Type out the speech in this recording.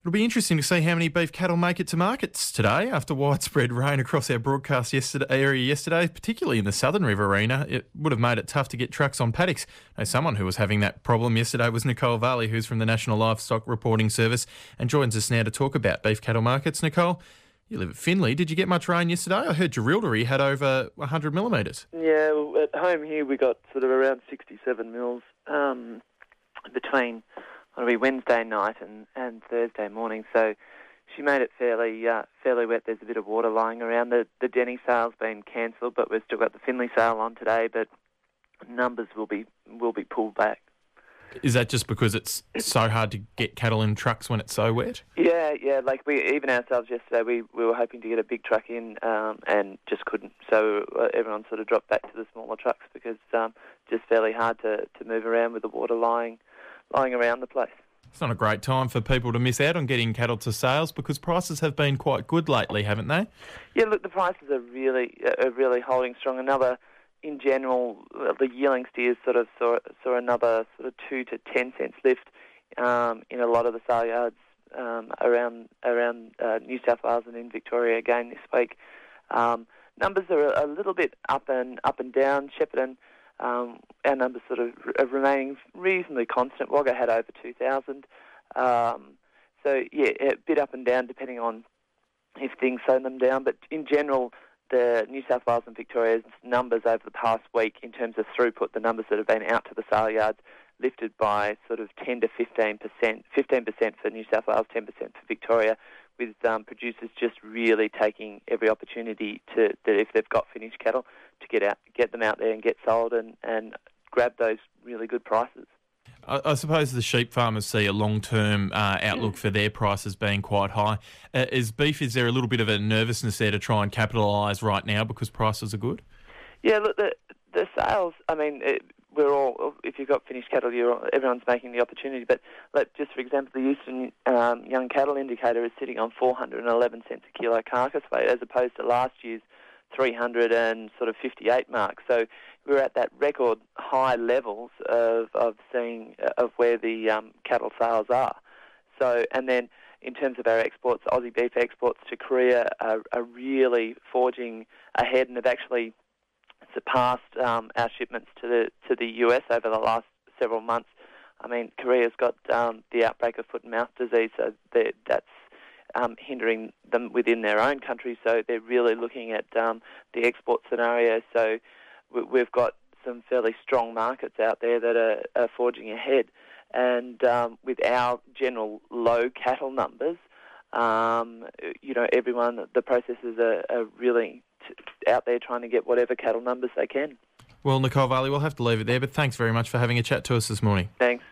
It'll be interesting to see how many beef cattle make it to markets today after widespread rain across our broadcast area yesterday, particularly in the Southern River Arena. It would have made it tough to get trucks on paddocks. Now, someone who was having that problem yesterday was Nicole Varley, who's from the National Livestock Reporting Service and joins us now to talk about beef cattle markets. Nicole, you live at Finley. Did you get much rain yesterday? I heard Jerilderie had over 100 millimetres. Yeah, well, at home here we got sort of around 67 mils between Wednesday night and Thursday morning. So she made it fairly wet. There's a bit of water lying around. The Denny sale's been cancelled, but we've still got the Finley sale on today. But numbers will be pulled back. Is that just because it's so hard to get cattle in trucks when it's so wet? Yeah. Like even ourselves yesterday, we were hoping to get a big truck in and just couldn't. So everyone sort of dropped back to the smaller trucks because just fairly hard to move around with the water lying around the place. It's not a great time for people to miss out on getting cattle to sales because prices have been quite good lately, haven't they? Yeah, look, the prices are really holding strong. In general, the yearling steers sort of saw another sort of 2 to 10 cents lift in a lot of the sale yards around New South Wales and in Victoria again this week. Numbers are a little bit up and down. Shepparton, our numbers sort of are remaining reasonably constant. Wagga had over 2,000. So yeah, a bit up and down depending on if things slow them down. But in general, the New South Wales and Victoria's numbers over the past week in terms of throughput, the numbers that have been out to the sale yards, lifted by sort of 10 to 15%, 15% for New South Wales, 10% for Victoria, with producers just really taking every opportunity that if they've got finished cattle, to get them out there and get sold and grab those really good prices. I suppose the sheep farmers see a long-term outlook for their prices being quite high. Is there a little bit of a nervousness there to try and capitalise right now because prices are good? Yeah, look, the sales, I mean, we're all, if you've got finished cattle, everyone's making the opportunity. But just for example, the Eastern Young Cattle Indicator is sitting on 411 cents a kilo carcass weight as opposed to last year's 358 mark. So we're at that record high levels of where the cattle sales are. So, and then in terms of our exports, Aussie beef exports to Korea are really forging ahead and have actually surpassed our shipments to the US over the last several months. I mean, Korea's got the outbreak of foot and mouth disease, so that's hindering them within their own country. So they're really looking at the export scenario. So we've got some fairly strong markets out there that are forging ahead. And with our general low cattle numbers, everyone, the processors are really out there trying to get whatever cattle numbers they can. Well, Nicole Varley, we'll have to leave it there, but thanks very much for having a chat to us this morning. Thanks.